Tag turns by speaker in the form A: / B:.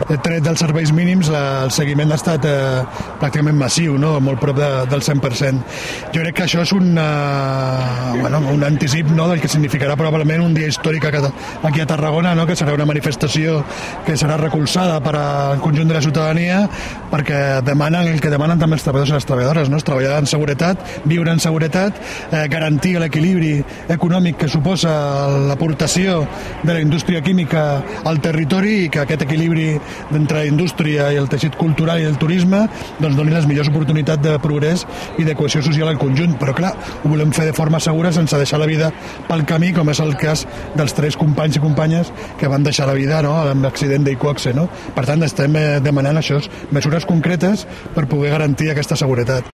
A: tret dels serveis mínims, el seguiment ha estat pràcticament massiu, no? Molt prop del 100%. Jo crec que això és un anticip, no?, del que significarà probablement un dia històric aquí a Tarragona, no?, que serà una manifestació que serà recolzada per al conjunt de la ciutadania, perquè demanen el que demanen també els treballadors i les treballadores, no?, treballar en seguretat, viure en seguretat, garantir l'equilibri econòmic que suposa l'aportació de la indústria química al territori i que aquest equilibri entre la indústria i el teixit cultural i el turisme doncs doni les millors oportunitats de progrés i de cohesió social al conjunt. Però clar, ho volem fer de forma segura sense deixar la vida pel camí, com és el cas dels 3 companys i companyes que van deixar la vida, no?, amb l'accident d'Iqoxe, no? Per tant, estem demanant això, mesures concretes per poder garantir aquesta seguretat.